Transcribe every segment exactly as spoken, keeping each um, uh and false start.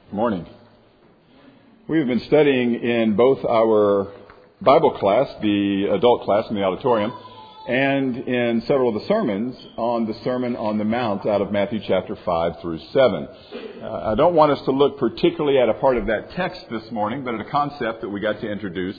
Morning. We've been studying in both our Bible class, the adult class in the auditorium, and in several of the sermons on the Sermon on the Mount out of Matthew chapter five through seven. Uh, I don't want us to look particularly at a part of that text this morning, but at a concept that we got to introduce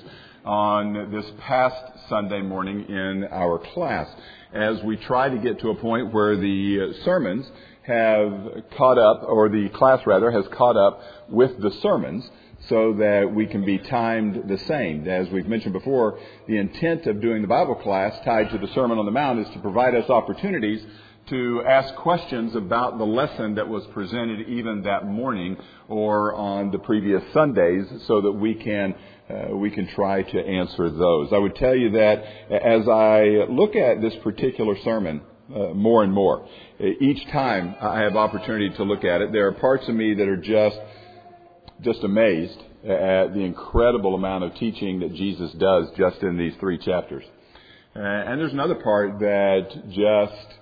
on this past Sunday morning in our class, as we try to get to a point where the sermons have caught up, or the class rather, has caught up with the sermons so that we can be timed the same. As we've mentioned before, the intent of doing the Bible class tied to the Sermon on the Mount is to provide us opportunities to ask questions about the lesson that was presented even that morning or on the previous Sundays so that we can uh, we can try to answer those. I would tell you that as I look at this particular sermon uh, more and more, each time I have opportunity to look at it, there are parts of me that are just just amazed at the incredible amount of teaching that Jesus does just in these three chapters. Uh, and there's another part that just,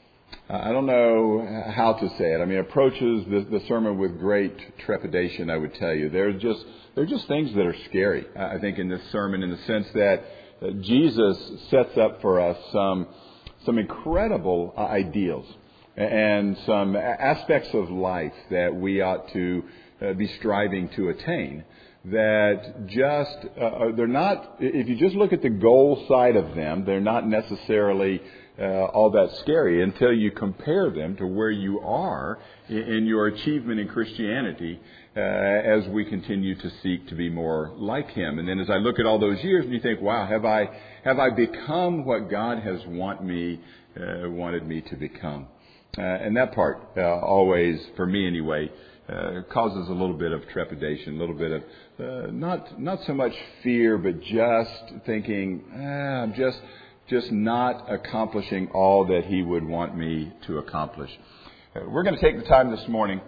I don't know how to say it. I mean, approaches the, the sermon with great trepidation, I would tell you. There's just, there are just things that are scary, I think, in this sermon, in the sense that uh, Jesus sets up for us some, some incredible uh, ideals and some aspects of life that we ought to uh, be striving to attain. That just, uh, they're not, if you just look at the goal side of them, they're not necessarily uh, all that scary until you compare them to where you are in, in your achievement in Christianity uh, as we continue to seek to be more like Him. And then as I look at all those years, and you think, wow, have I have I become what God has want me uh, wanted me to become? Uh, and that part uh, always, for me anyway, uh, causes a little bit of trepidation, a little bit of uh, not not so much fear, but just thinking, ah, I'm just just not accomplishing all that He would want me to accomplish. Uh, we're going to take the time this morning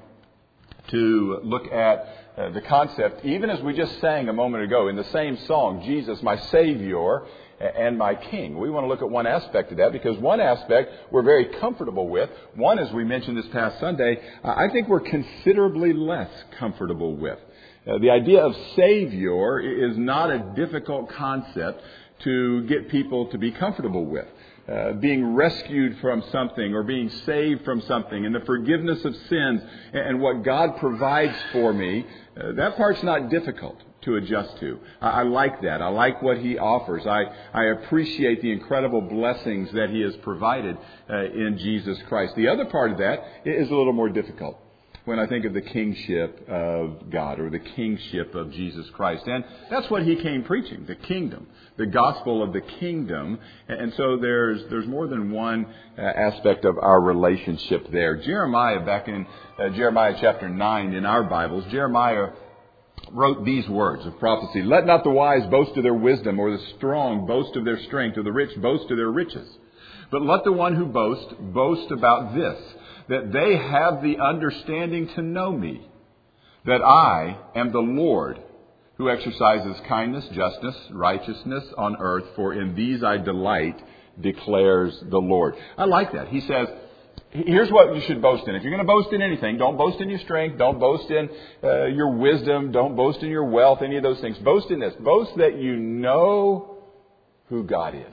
to look at uh, the concept, even as we just sang a moment ago in the same song, Jesus, my Savior and my King. We want to look at one aspect of that, because one aspect we're very comfortable with. One, as we mentioned this past Sunday, I think we're considerably less comfortable with. Uh, the idea of Savior is not a difficult concept to get people to be comfortable with. Uh, being rescued from something or being saved from something and the forgiveness of sins and what God provides for me, uh, that part's not difficult to adjust to. I, I like that. I like what He offers. I, I appreciate the incredible blessings that He has provided uh, in Jesus Christ. The other part of that is a little more difficult when I think of the kingship of God or the kingship of Jesus Christ. And that's what He came preaching, the kingdom, the gospel of the kingdom. And so there's there's more than one uh, aspect of our relationship there. Jeremiah, back in uh, Jeremiah chapter nine in our Bibles, Jeremiah wrote these words of prophecy. Let not the wise boast of their wisdom, or the strong boast of their strength, or the rich boast of their riches. But let the one who boasts boast about this, that they have the understanding to know me, that I am the Lord, who exercises kindness, justice, righteousness on earth, for in these I delight, declares the Lord. I like that. He says, here's what you should boast in. If you're going to boast in anything, don't boast in your strength, don't boast in uh, your wisdom, don't boast in your wealth, any of those things. Boast in this. Boast that you know who God is.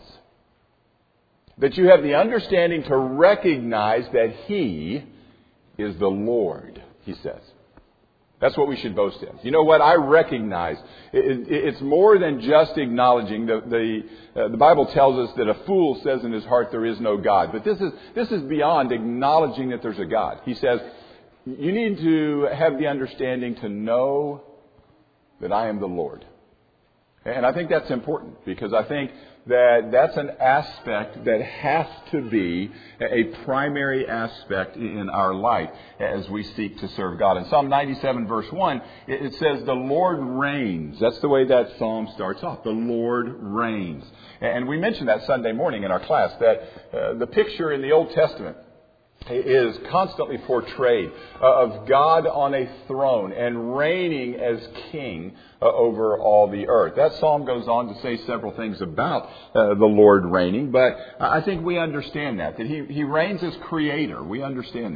That you have the understanding to recognize that He is the Lord, He says. That's what we should boast in. You know what? I recognize. It's more than just acknowledging. The the, uh, the Bible tells us that a fool says in his heart there is no God. But this is this is beyond acknowledging that there's a God. He says, you need to have the understanding to know that I am the Lord. And I think that's important, because I think that that's an aspect that has to be a primary aspect in our life as we seek to serve God. In Psalm ninety-seven verse one, it says, the Lord reigns. That's the way that psalm starts off. The Lord reigns. And we mentioned that Sunday morning in our class, that uh, the picture in the Old Testament is constantly portrayed uh, of God on a throne and reigning as king uh, over all the earth. That psalm goes on to say several things about uh, the Lord reigning, but I think we understand that, that he, he reigns as creator. We understand that.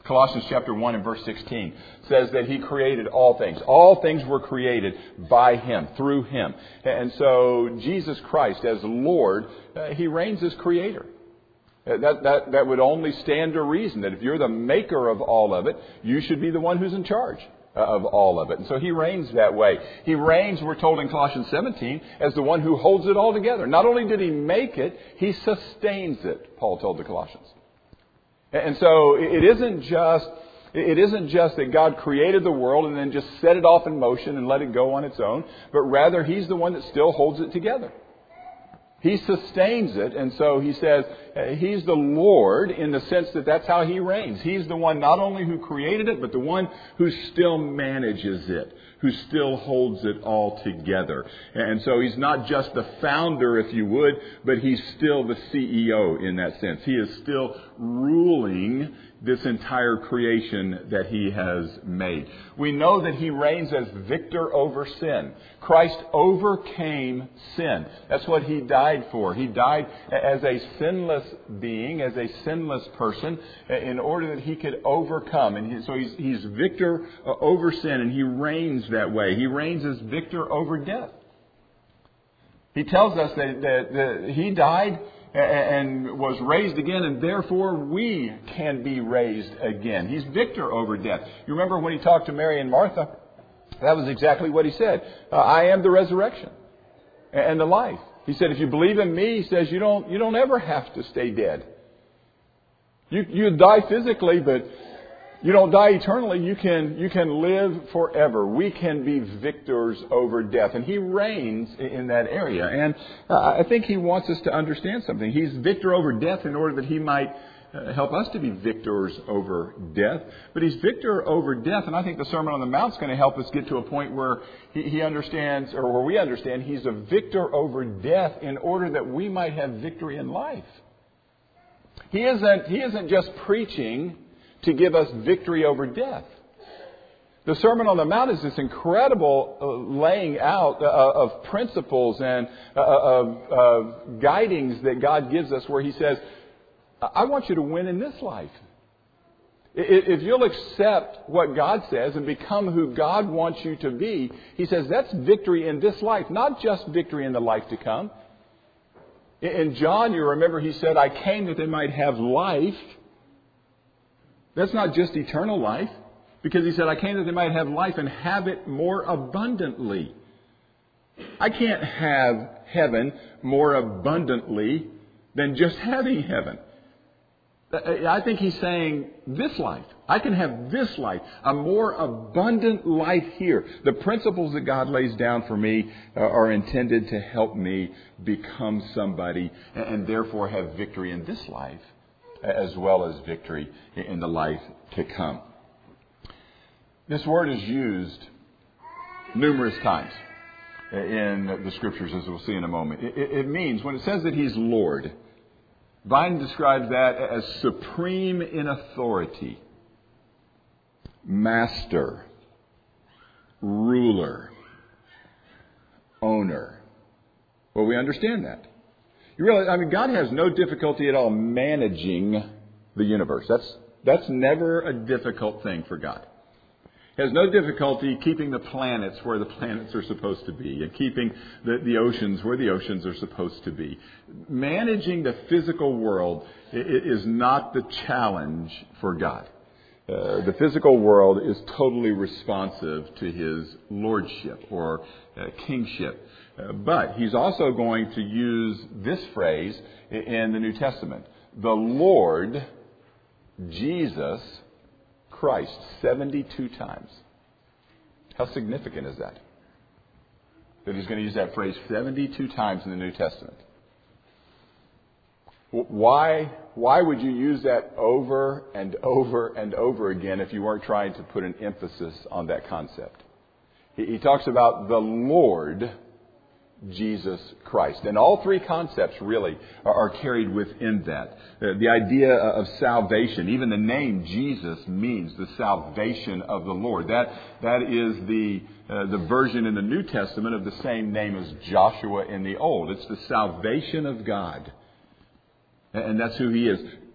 Colossians chapter one and verse sixteen says that He created all things. All things were created by Him, through Him. And so Jesus Christ as Lord, uh, He reigns as Creator. That, that, that would only stand to reason that if you're the maker of all of it, you should be the one who's in charge of all of it. And so He reigns that way. He reigns, we're told in Colossians seventeen, as the one who holds it all together. Not only did He make it, He sustains it, Paul told the Colossians. And so it isn't just, it isn't just that God created the world and then just set it off in motion and let it go on its own, but rather He's the one that still holds it together. He sustains it, and so He says He's the Lord in the sense that that's how He reigns. He's the one not only who created it, but the one who still manages it, who still holds it all together. And so He's not just the founder, if you would, but He's still the C E O in that sense. He is still ruling this entire creation that He has made. We know that He reigns as victor over sin. Christ overcame sin. That's what He died for. He died as a sinless being, as a sinless person, in order that He could overcome. And he, so he's, he's victor over sin, and He reigns that way. He reigns as victor over death. He tells us that, that, that He died and was raised again, and therefore we can be raised again. He's victor over death. You remember when He talked to Mary and Martha? That was exactly what He said. Uh, I am the resurrection and the life. He said, if you believe in me, He says, you don't, you don't ever have to stay dead. You, you die physically, but you don't die eternally. You can, you can live forever. We can be victors over death. And He reigns in that area. And uh, I think He wants us to understand something. He's victor over death in order that He might uh, help us to be victors over death. But He's victor over death. And I think the Sermon on the Mount is going to help us get to a point where he, he understands, or where we understand, He's a victor over death in order that we might have victory in life. He isn't, he isn't just preaching to give us victory over death. The Sermon on the Mount is this incredible uh, laying out uh, of principles and uh, of uh, guidings that God gives us, where He says, I want you to win in this life. If you'll accept what God says and become who God wants you to be, He says that's victory in this life, not just victory in the life to come. In John, you remember He said, I came that they might have life. That's not just eternal life, because He said, I came that they might have life and have it more abundantly. I can't have heaven more abundantly than just having heaven. I think He's saying this life. I can have this life, a more abundant life here. The principles that God lays down for me are intended to help me become somebody and therefore have victory in this life, as well as victory in the life to come. This word is used numerous times in the Scriptures, as we'll see in a moment. It, it means, when it says that He's Lord, Vine describes that as supreme in authority, master, ruler, owner. Well, we understand that. You realize, I mean, God has no difficulty at all managing the universe. That's that's never a difficult thing for God. He has no difficulty keeping the planets where the planets are supposed to be and keeping the, the oceans where the oceans are supposed to be. Managing the physical world is not the challenge for God. Uh, the physical world is totally responsive to His lordship or uh, kingship. Uh, but He's also going to use this phrase in the New Testament. The Lord Jesus Christ, seventy-two times. How significant is that? That He's going to use that phrase seventy-two times in the New Testament. Why, why would you use that over and over and over again if you weren't trying to put an emphasis on that concept? He, he talks about the Lord Jesus Christ. And all three concepts really are, are carried within that. Uh, the idea of salvation, even the name Jesus means the salvation of the Lord. That, that is the, uh, the version in the New Testament of the same name as Joshua in the Old. It's the salvation of God. And that's who He is.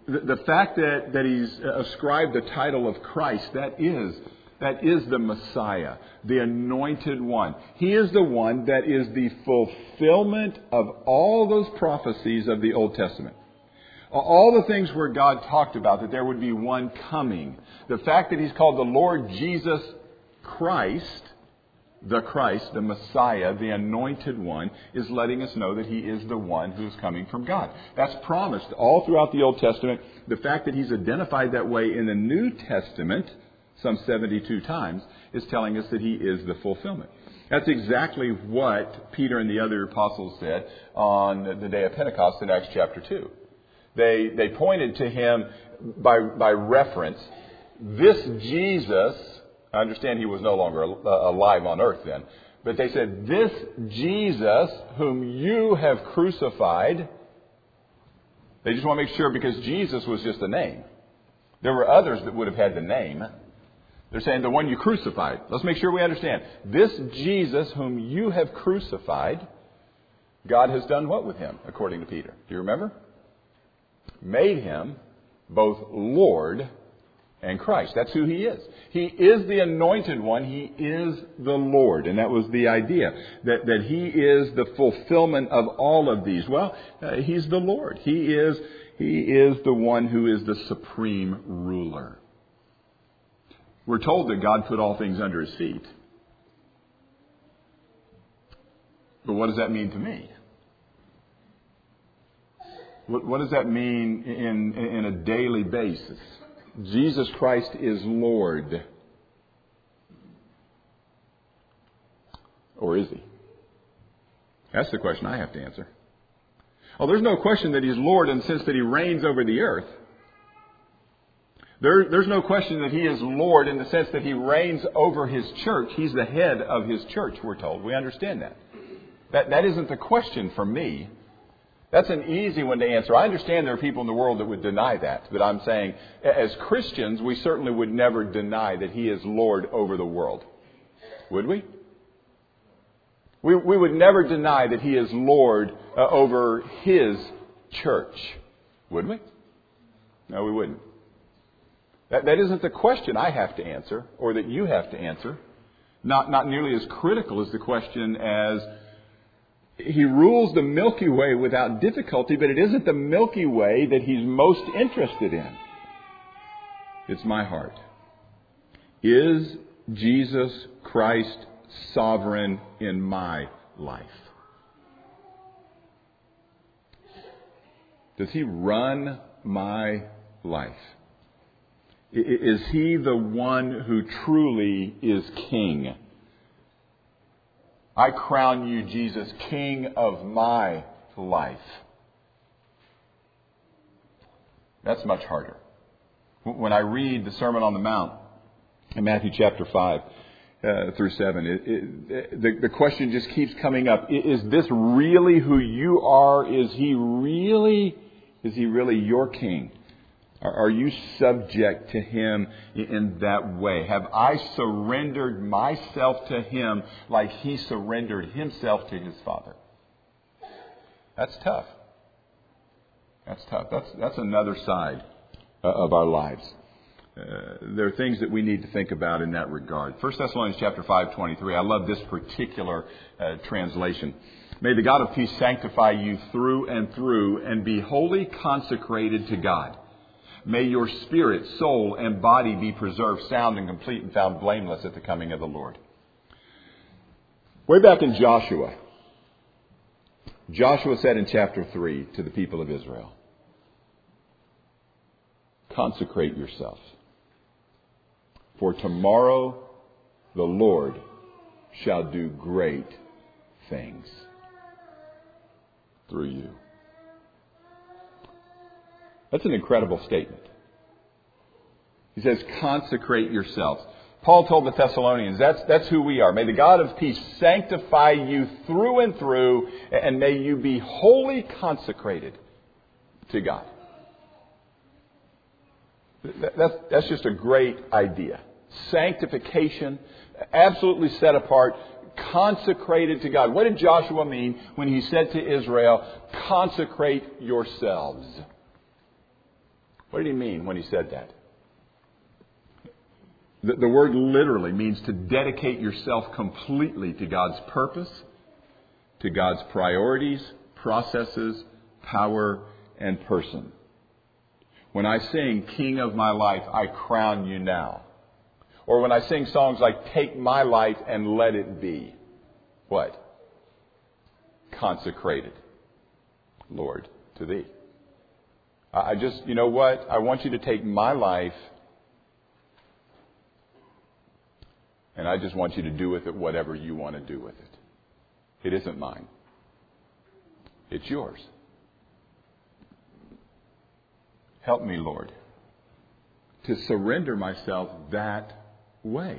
The, the fact that, that he's ascribed the title of Christ, that is, that is the Messiah, the anointed one. He is the one that is the fulfillment of all those prophecies of the Old Testament. All the things where God talked about that there would be one coming. The fact that he's called the Lord Jesus Christ, the Christ, the Messiah, the anointed one, is letting us know that he is the one who is coming from God. That's promised all throughout the Old Testament. The fact that he's identified that way in the New Testament, some seventy-two times, is telling us that he is the fulfillment. That's exactly what Peter and the other apostles said on the day of Pentecost in Acts chapter two. They they pointed to him by by reference. This Jesus, I understand he was no longer alive on earth then, but they said, this Jesus whom you have crucified. They just want to make sure, because Jesus was just a name. There were others that would have had the name. They're saying the one you crucified. Let's make sure we understand. This Jesus whom you have crucified, God has done what with him, according to Peter? Do you remember? Made him both Lord and Christ. That's who he is. He is the anointed one. He is the Lord. And that was the idea, that, that he is the fulfillment of all of these. Well, uh, he's the Lord. He is, he is the one who is the supreme ruler. We're told that God put all things under his feet. But what does that mean to me? What, what does that mean in, in a daily basis? Jesus Christ is Lord. Or is he? That's the question I have to answer. Oh, there's no question that he's Lord in the sense that he reigns over the earth. There, there's no question that he is Lord in the sense that he reigns over his church. He's the head of his church, we're told. We understand that. That, that isn't the question for me. That's an easy one to answer. I understand there are people in the world that would deny that. But I'm saying, as Christians, we certainly would never deny that he is Lord over the world. Would we? We, we would never deny that he is Lord uh, over his church. Would we? No, we wouldn't. That, that isn't the question I have to answer, or that you have to answer. Not, not nearly as critical as the question as he rules the Milky Way without difficulty, but it isn't the Milky Way that he's most interested in. It's my heart. Is Jesus Christ sovereign in my life? Does he run my life? Is he the one who truly is king? I crown you, Jesus, King of my life. That's much harder. When I read the Sermon on the Mount in Matthew chapter five uh, through seven, it, it, the, the question just keeps coming up. Is this really who you are? Is he really, is he really your king? Are you subject to him in that way? Have I surrendered myself to him like he surrendered himself to his Father? That's tough. That's tough. That's, that's another side of our lives. Uh, there are things that we need to think about in that regard. First Thessalonians chapter five twenty-three. I love this particular uh, translation. May the God of peace sanctify you through and through and be wholly consecrated to God. May your spirit, soul, and body be preserved sound and complete and found blameless at the coming of the Lord. Way back in Joshua, Joshua said in chapter three to the people of Israel, consecrate yourselves, for tomorrow the Lord shall do great things through you. That's an incredible statement. He says, consecrate yourselves. Paul told the Thessalonians, that's, that's who we are. May the God of peace sanctify you through and through, and may you be wholly consecrated to God. That's, that's just a great idea. Sanctification, absolutely set apart, consecrated to God. What did Joshua mean when he said to Israel, consecrate yourselves? What did he mean when he said that? The, the word literally means to dedicate yourself completely to God's purpose, to God's priorities, processes, power, and person. When I sing, King of my life, I crown you now. Or when I sing songs like Take my life and let it be. What? Consecrated, Lord, to thee. I just, you know what? I want you to take my life and I just want you to do with it whatever you want to do with it. It isn't mine. It's yours. Help me, Lord, to surrender myself that way.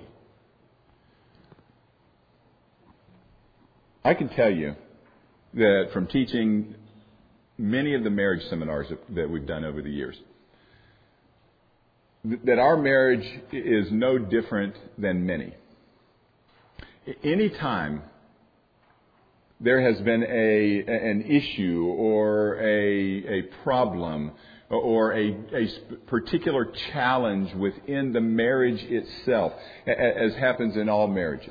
I can tell you that from teaching many of the marriage seminars that we've done over the years, that our marriage is no different than many. Anytime there has been a an issue or a a problem or a, a particular challenge within the marriage itself, as happens in all marriages,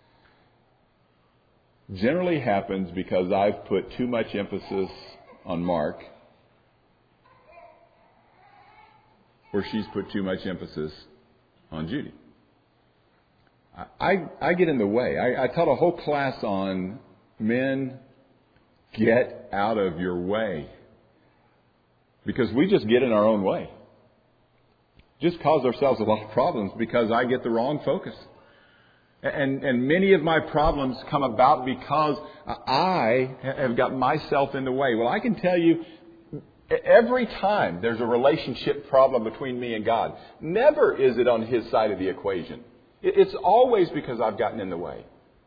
generally happens because I've put too much emphasis on Mark, or she's put too much emphasis on Judy. I, I get in the way. I, I taught a whole class on men, get out of your way. Because we just get in our own way. Just cause ourselves a lot of problems because I get the wrong focus. And, and many of my problems come about because I have got myself in the way. Well, I can tell you, every time there's a relationship problem between me and God, never is it on His side of the equation. It's always because I've gotten in the way.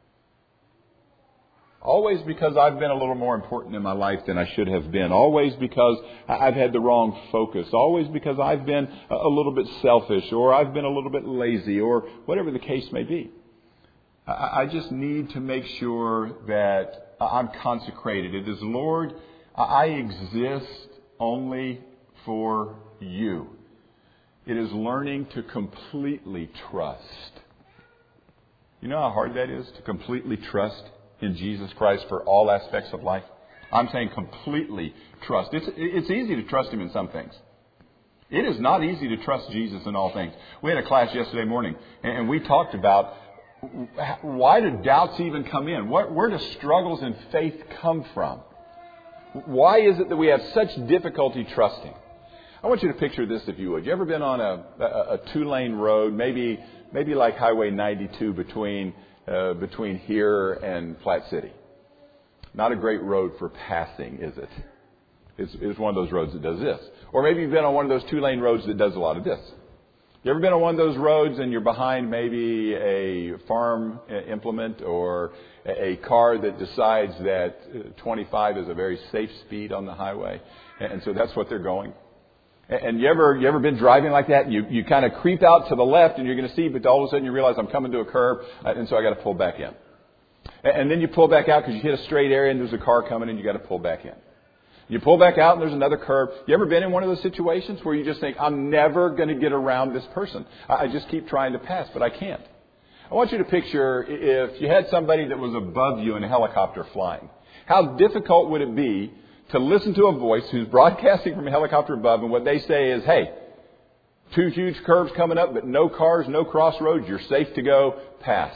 Always because I've been a little more important in my life than I should have been. Always because I've had the wrong focus. Always because I've been a little bit selfish, or I've been a little bit lazy, or whatever the case may be. I just need to make sure that I'm consecrated. It is, Lord, I exist only for you. It is learning to completely trust. You know how hard that is, to completely trust in Jesus Christ for all aspects of life? I'm saying completely trust. It's, it's easy to trust Him in some things. It is not easy to trust Jesus in all things. We had a class yesterday morning, and we talked about why do doubts even come in? What, where do struggles in faith come from? Why is it that we have such difficulty trusting? I want you to picture this, if you would. You ever been on a, a, a two-lane road, maybe maybe like Highway ninety-two between uh, between here and Flat City? Not a great road for passing, is it? It's, it's one of those roads that does this. Or maybe you've been on one of those two-lane roads that does a lot of this. You ever been on one of those roads and you're behind maybe a farm implement or a car that decides that twenty-five is a very safe speed on the highway, and so that's what they're going? And you ever you ever been driving like that? And you you kind of creep out to the left and you're going to see, but all of a sudden you realize I'm coming to a curb, and so I got to pull back in. And then you pull back out because you hit a straight area and there's a car coming and you got to pull back in. You pull back out and there's another curve. You ever been in one of those situations where you just think, I'm never going to get around this person? I just keep trying to pass, but I can't. I want you to picture if you had somebody that was above you in a helicopter flying. How difficult would it be to listen to a voice who's broadcasting from a helicopter above, and what they say is, hey, two huge curves coming up, but no cars, no crossroads, you're safe to go, pass.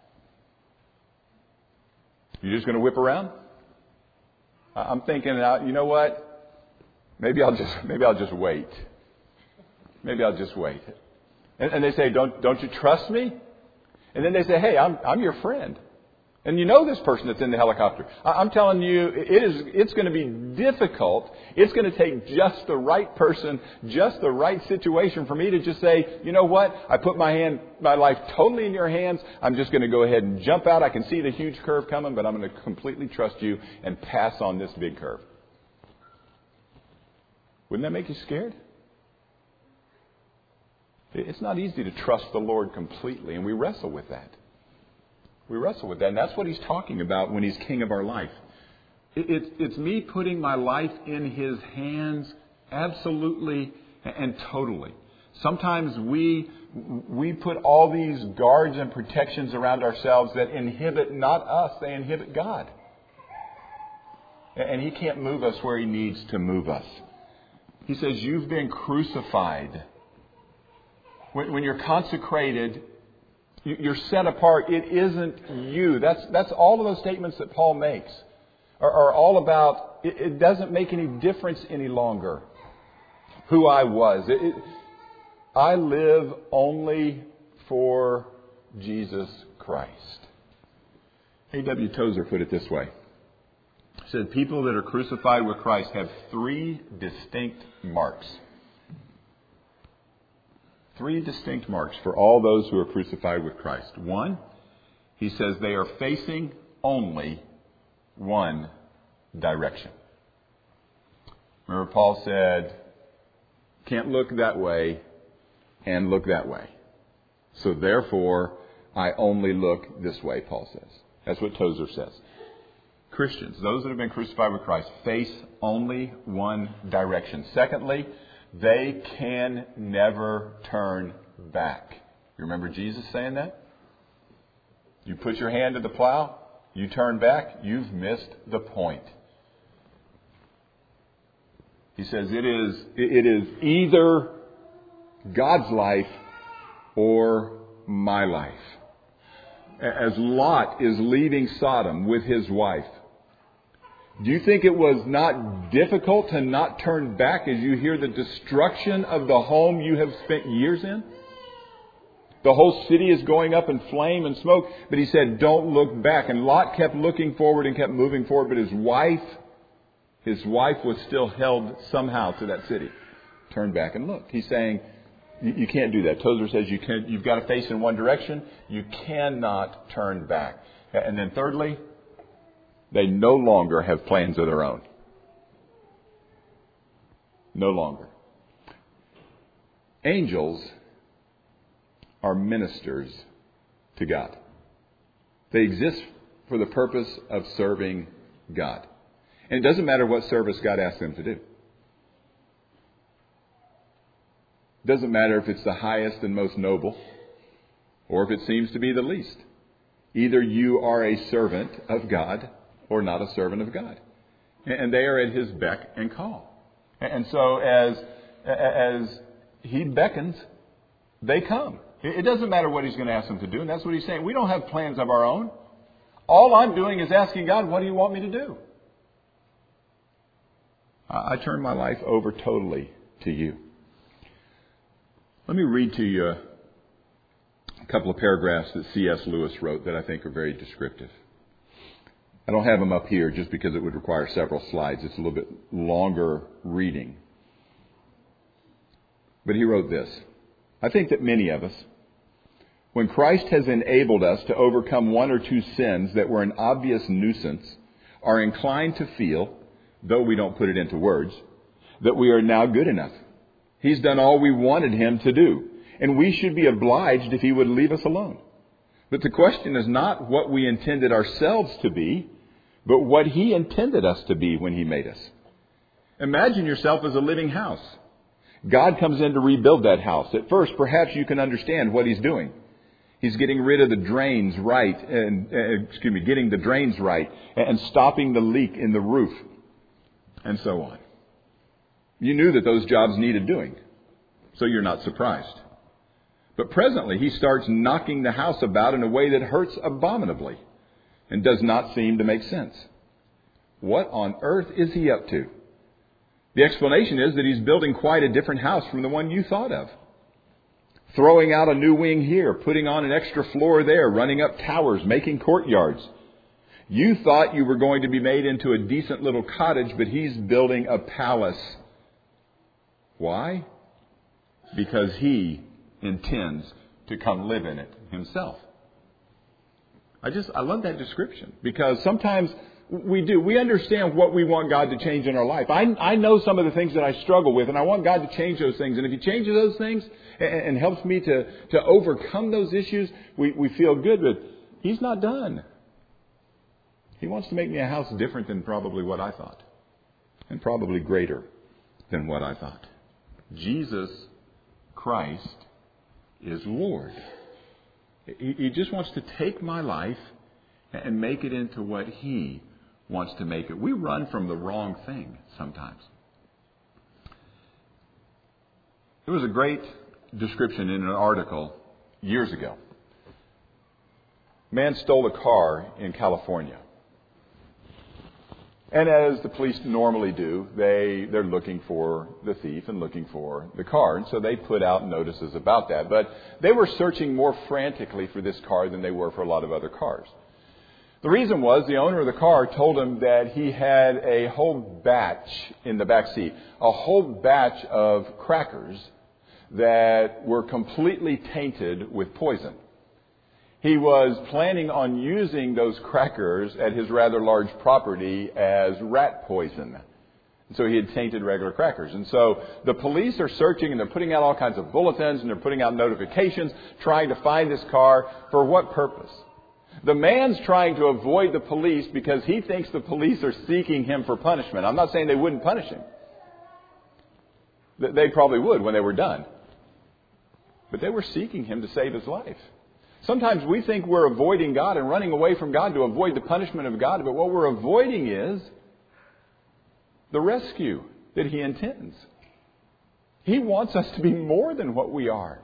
You're just going to whip around? I'm thinking, you know what? Maybe I'll just maybe I'll just wait. Maybe I'll just wait. And, and they say, don't don't you trust me? And then they say, hey, I'm I'm your friend. And you know this person that's in the helicopter. I'm telling you, it is, it's going to be difficult. It's going to take just the right person, just the right situation for me to just say, you know what? I put my hand, my life totally in your hands. I'm just going to go ahead and jump out. I can see the huge curve coming, but I'm going to completely trust you and pass on this big curve. Wouldn't that make you scared? It's not easy to trust the Lord completely, and we wrestle with that. We wrestle with that, and that's what He's talking about when He's King of our life. It, it, it's me putting my life in His hands absolutely And totally. Sometimes we we put all these guards and protections around ourselves that inhibit not us, they inhibit God. And He can't move us where He needs to move us. He says, you've been crucified. When, when you're consecrated, you're set apart. It isn't you. That's that's all of those statements that Paul makes are, are all about, it, it doesn't make any difference any longer who I was. It, it, I live only for Jesus Christ. A W Tozer put it this way. He said, people that are crucified with Christ have three distinct marks. Three distinct marks for all those who are crucified with Christ. One, he says they are facing only one direction. Remember, Paul said, can't look that way and look that way. So therefore, I only look this way, Paul says. That's what Tozer says. Christians, those that have been crucified with Christ, face only one direction. Secondly, they can never turn back. You remember Jesus saying that? You put your hand to the plow, you turn back, you've missed the point. He says it is, it is either God's life or my life. As Lot is leaving Sodom with his wife, do you think it was not difficult to not turn back as you hear the destruction of the home you have spent years in? The whole city is going up in flame and smoke. But he said, don't look back. And Lot kept looking forward and kept moving forward. But his wife, his wife was still held somehow to that city. Turn back and look. He's saying, you can't do that. Tozer says you can, you've got to face in one direction. You cannot turn back. And then thirdly, they no longer have plans of their own. No longer. Angels are ministers to God. They exist for the purpose of serving God. And it doesn't matter what service God asks them to do. It doesn't matter if it's the highest and most noble or if it seems to be the least. Either you are a servant of God or not a servant of God. And they are at His beck and call. And so as, as He beckons, they come. It doesn't matter what He's going to ask them to do. And that's what He's saying. We don't have plans of our own. All I'm doing is asking God, what do you want me to do? I turn my life over totally to you. Let me read to you a couple of paragraphs that C S Lewis wrote that I think are very descriptive. I don't have them up here just because it would require several slides. It's a little bit longer reading. But he wrote this. I think that many of us, when Christ has enabled us to overcome one or two sins that were an obvious nuisance, are inclined to feel, though we don't put it into words, that we are now good enough. He's done all we wanted Him to do, and we should be obliged if He would leave us alone. But the question is not what we intended ourselves to be, but what He intended us to be when He made us. Imagine yourself as a living house. God comes in to rebuild that house. At first, perhaps you can understand what He's doing. He's getting rid of the drains right, and uh, excuse me, getting the drains right, and stopping the leak in the roof, and so on. You knew that those jobs needed doing, so you're not surprised. But presently, He starts knocking the house about in a way that hurts abominably and does not seem to make sense. What on earth is He up to? The explanation is that He's building quite a different house from the one you thought of. Throwing out a new wing here, putting on an extra floor there, running up towers, making courtyards. You thought you were going to be made into a decent little cottage, but He's building a palace. Why? Because He intends to come live in it Himself. I just, I love that description because sometimes we do. We understand what we want God to change in our life. I, I know some of the things that I struggle with, and I want God to change those things. And if He changes those things and, and helps me to, to overcome those issues, we, we feel good, but He's not done. He wants to make me a house different than probably what I thought, and probably greater than what I thought. Jesus Christ is Lord. He, he just wants to take my life and make it into what He wants to make it. We run from the wrong thing sometimes. There was a great description in an article years ago. A man stole a car in California. And as the police normally do, they, they're looking for the thief and looking for the car. And so they put out notices about that. But they were searching more frantically for this car than they were for a lot of other cars. The reason was the owner of the car told him that he had a whole batch in the back seat, a whole batch of crackers that were completely tainted with poison. He was planning on using those crackers at his rather large property as rat poison. So he had tainted regular crackers. And so the police are searching and they're putting out all kinds of bulletins and they're putting out notifications trying to find this car. For what purpose? The man's trying to avoid the police because he thinks the police are seeking him for punishment. I'm not saying they wouldn't punish him. They probably would when they were done. But they were seeking him to save his life. Sometimes we think we're avoiding God and running away from God to avoid the punishment of God. But what we're avoiding is the rescue that He intends. He wants us to be more than what we are.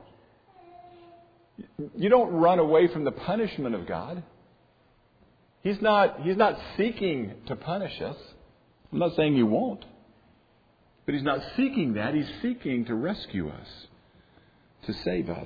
You don't run away from the punishment of God. He's not, He's not seeking to punish us. I'm not saying He won't. But He's not seeking that. He's seeking to rescue us, to save us,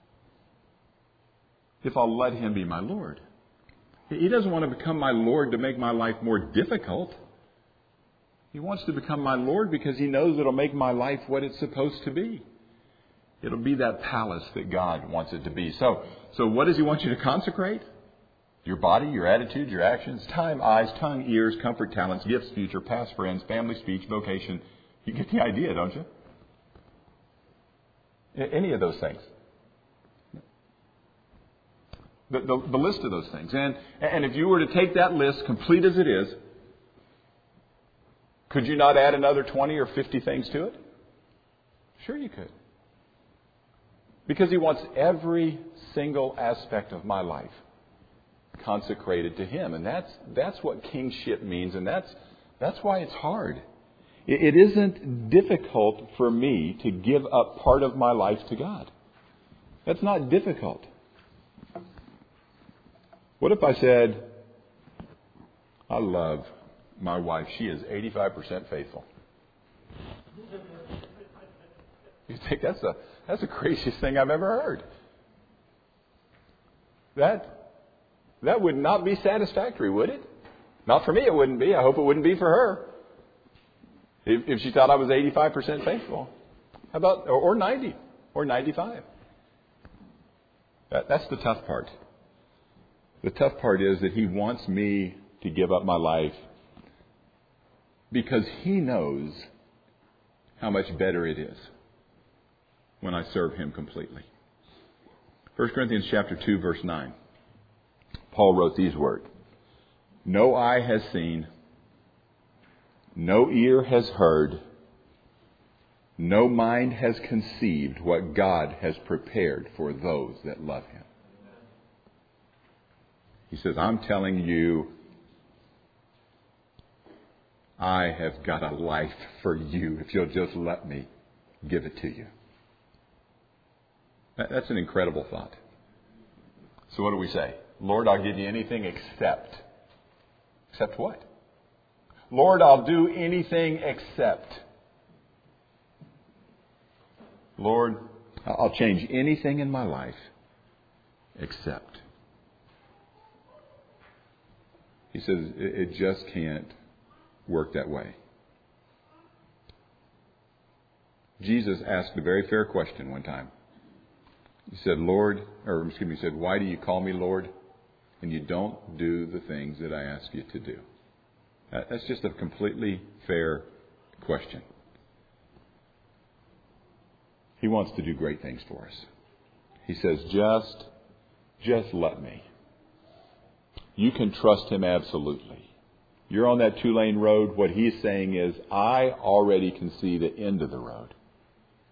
if I'll let Him be my Lord. He doesn't want to become my Lord to make my life more difficult. He wants to become my Lord because He knows it'll make my life what it's supposed to be. It'll be that palace that God wants it to be. So, so what does He want you to consecrate? Your body, your attitude, your actions, time, eyes, tongue, ears, comfort, talents, gifts, future, past, friends, family, speech, vocation. You get the idea, don't you? Any of those things. The, the, the list of those things. And, and if you were to take that list, complete as it is, could you not add another twenty or fifty things to it? Sure you could. Because He wants every single aspect of my life consecrated to Him. And that's, that's what kingship means. And that's, that's why it's hard. It, it isn't difficult for me to give up part of my life to God. That's not difficult. What if I said, I love my wife. She is eighty-five percent faithful. You think that's the, that's the craziest thing I've ever heard. That, that would not be satisfactory, would it? Not for me, it wouldn't be. I hope it wouldn't be for her. If, if she thought I was eighty-five percent faithful. How about, or, or ninety, or ninety-five. That, that's the tough part. The tough part is that He wants me to give up my life because He knows how much better it is when I serve Him completely. First Corinthians chapter two, verse nine. Paul wrote these words. No eye has seen, no ear has heard, no mind has conceived what God has prepared for those that love Him. He says, I'm telling you, I have got a life for you if you'll just let me give it to you. That's an incredible thought. So what do we say? Lord, I'll give you anything except. Except what? Lord, I'll do anything except. Lord, I'll change anything in my life except. He says it just can't work that way. Jesus asked a very fair question one time. He said, Lord, or excuse me, he said, why do you call me Lord and you don't do the things that I ask you to do? That's just a completely fair question. He wants to do great things for us. He says, just, just let me. You can trust Him absolutely. You're on that two-lane road. What He's saying is, I already can see the end of the road.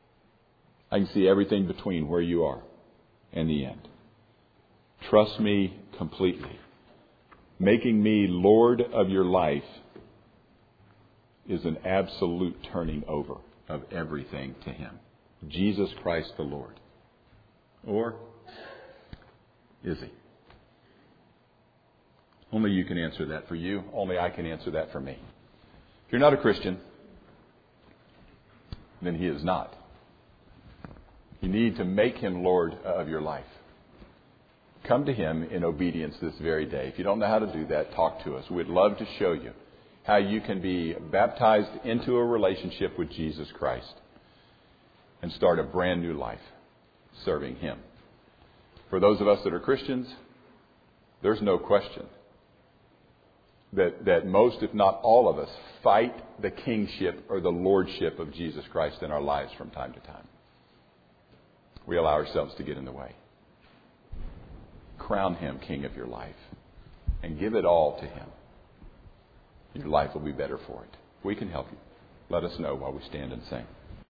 I can see everything between where you are and the end. Trust me completely. Making me Lord of your life is an absolute turning over of everything to Him. Jesus Christ the Lord. Or is He? Only you can answer that for you. Only I can answer that for me. If you're not a Christian, then He is not. You need to make Him Lord of your life. Come to Him in obedience this very day. If you don't know how to do that, talk to us. We'd love to show you how you can be baptized into a relationship with Jesus Christ and start a brand new life serving Him. For those of us that are Christians, there's no question that, that most, if not all of us, fight the kingship or the lordship of Jesus Christ in our lives from time to time. We allow ourselves to get in the way. Crown Him King of your life and give it all to Him. Your life will be better for it. We can help you. Let us know while we stand and sing.